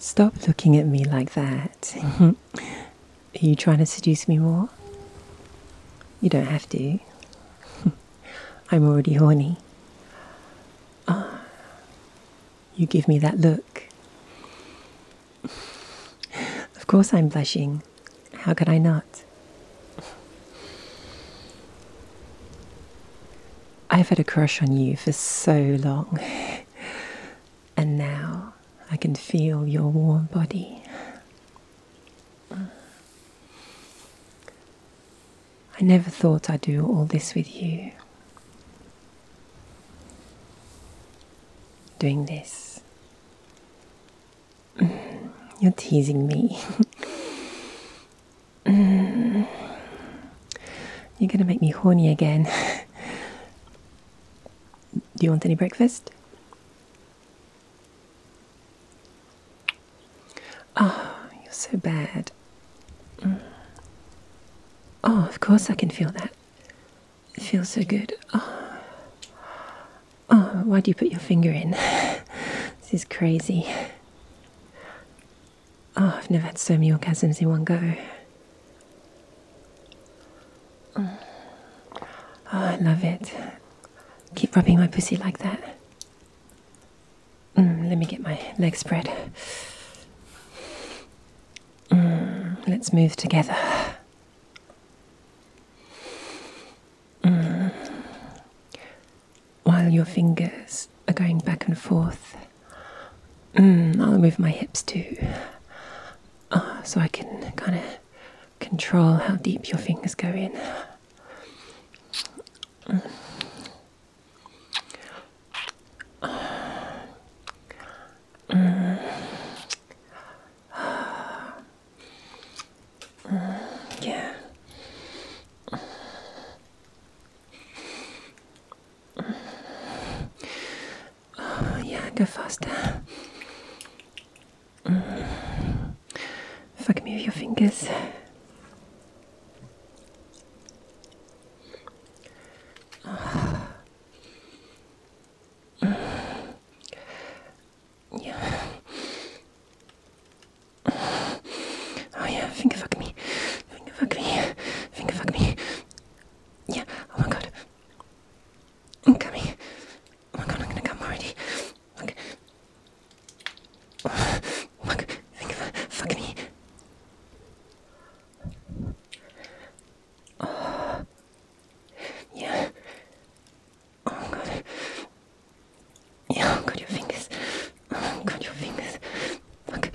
Stop looking at me like that. Are you trying to seduce me more? You don't have to. I'm already horny. You give me that look. Of course I'm blushing. How could I not? I've had a crush on you for so long. And now I can feel your warm body. I never thought I'd do all this with you. Doing this. You're teasing me. You're gonna make me horny again. Do you want any breakfast? Oh, you're so bad. Oh, of course I can feel that. It feels so good. Oh, why do you put your finger in? This is crazy. Oh, I've never had so many orgasms in one go. Oh, I love it. Keep rubbing my pussy like that. Let me get my legs spread. Let's move together. While your fingers are going back and forth, I'll move my hips too. So I can kind of control how deep your fingers go in. Yeah. Oh, yeah, go faster. Fuck me with your fingers. Yeah. Oh yeah, finger fuck me. Finger fuck me. Finger fuck me. Yeah, oh my god. I'm coming. Oh my god, I'm gonna come already. Fuck. Fuck. Finger fuck me. Oh. Yeah. Oh god. Yeah, oh god, your fingers. Oh god, your fingers. Fuck.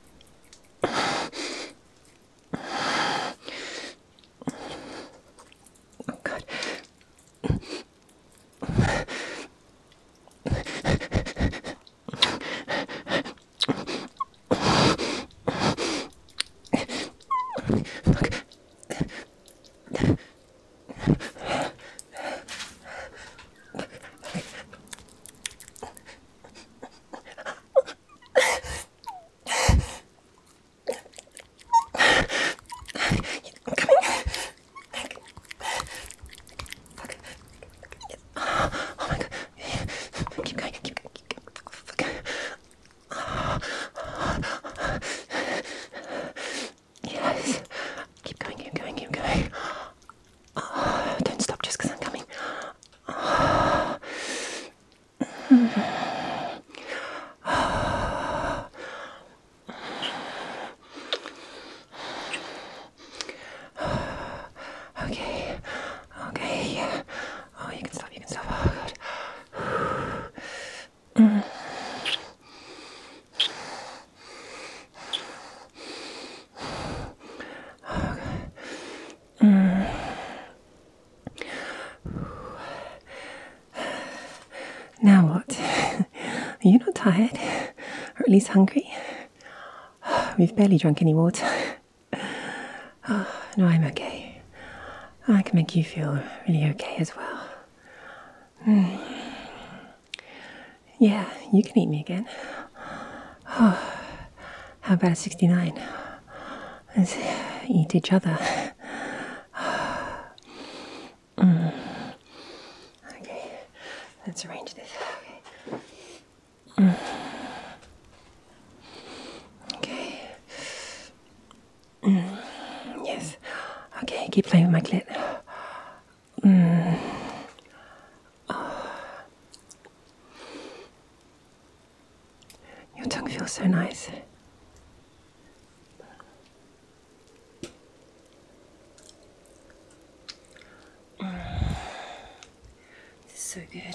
Oh god. Fuck. I'm coming. Fuck. Oh my god. Keep going, keep going, keep going. Fuck. Yes. Keep going, keep going, keep going. Oh, don't stop just because I'm coming. Oh. Okay. Okay, yeah. Oh, you can stop, you can stop. Oh, God. Now what? Are you not tired? Or at least hungry? We've barely drunk any water. Oh, no, I'm okay. I can make you feel really okay as well. Yeah, you can eat me again. Oh, how about 69? Let's eat each other. Okay, let's arrange this. Okay. keep playing with my clit. Your tongue feels so nice. This is so good.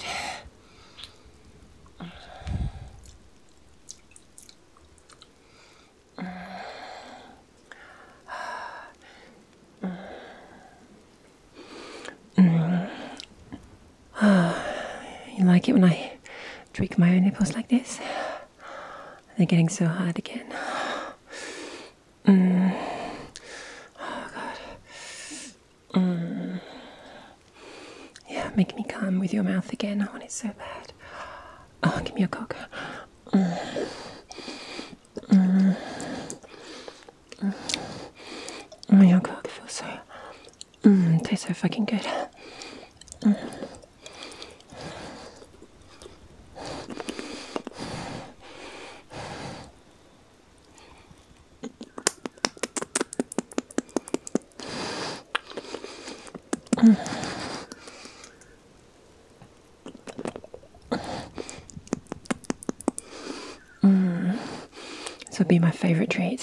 You like it when I tweak my own nipples like this? They're getting so hard again. Oh God. Yeah, make me come with your mouth again. I want it so bad. Oh, give me a cock. Oh, your cock feels so... tastes so fucking good. This would be my favourite treat.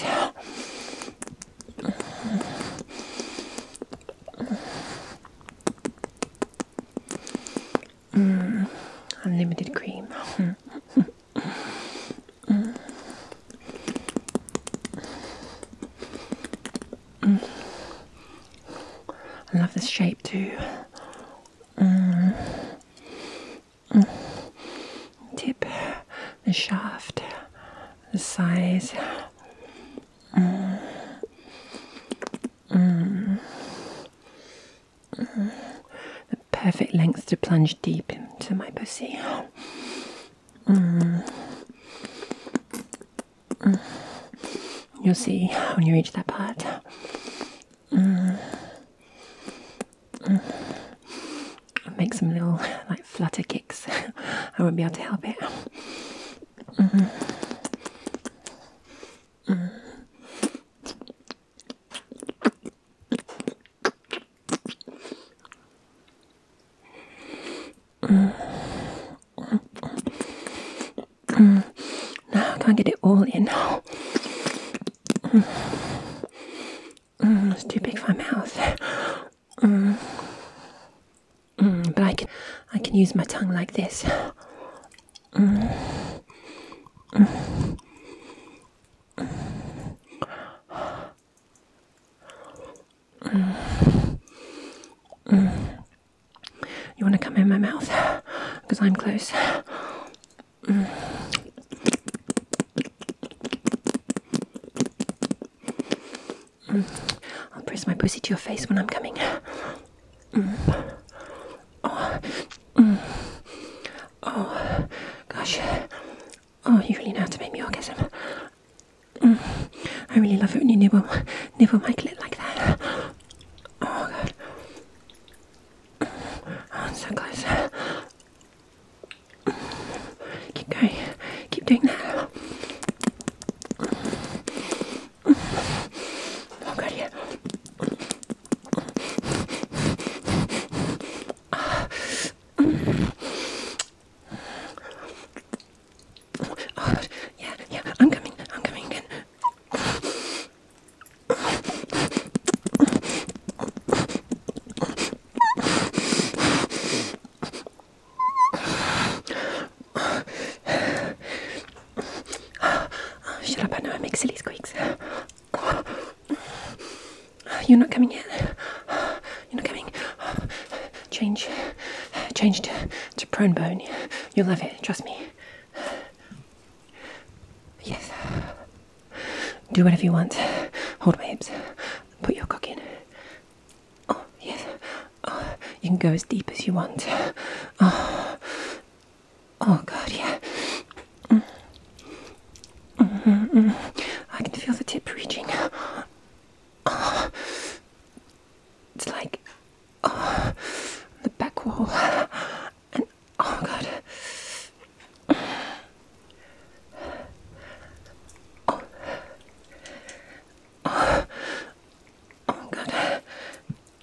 Unlimited cream. I love this shape too. Tip, the shaft, the size. The perfect length to plunge deep into my pussy. You'll see when you reach that part. Make some little like flutter kicks. I won't be able to help it. No, I can't get it all in. It's too big for my mouth. But I can use my tongue like this. You want to come in my mouth? Because I'm close. I'll press my pussy to your face when I'm coming. Oh, gosh. Oh, you really know how to make me orgasm. I really love it when you nibble my clit like that. Oh, God. Oh, I'm so close. Keep going. Keep doing that. Oh, God, yeah. Oh, yeah, I'm coming again. Shut up, I know I make silly squeaks. You're not coming yet. You're not coming. Change to prone bone. You'll love it, trust me. Yes. Do whatever you want. Hold my hips. Put your cock in. Oh, yes. Oh, you can go as deep as you want. Oh, God, yeah. I can feel the tip reaching. Oh, it's like the back wall. And oh, God. Oh, God.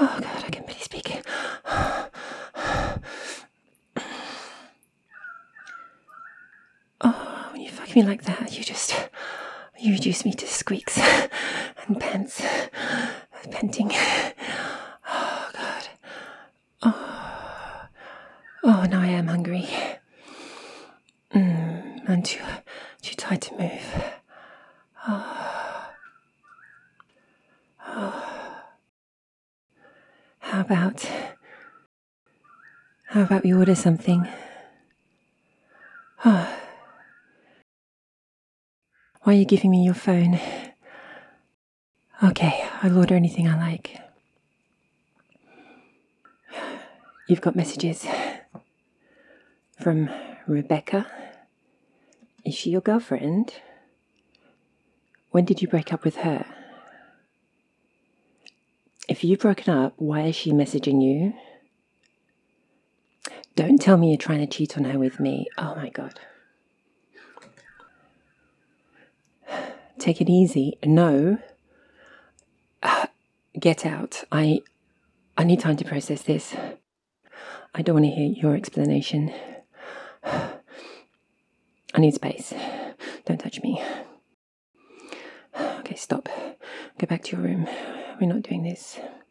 Oh God, I can barely speak. Oh, when you fuck me like that, you reduce me to squeaks and pants, panting. Oh God. Oh, now I am hungry. I'm too tired to move. How about we order something? Why are you giving me your phone? Okay, I'll order anything I like. You've got messages from Rebecca. Is she your girlfriend? When did you break up with her? If you've broken up, why is she messaging you? Don't tell me you're trying to cheat on her with me. Oh my God. Take it easy. No. Get out. I need time to process this. I don't want to hear your explanation. I need space. Don't touch me. Okay, stop. Go back to your room. We're not doing this.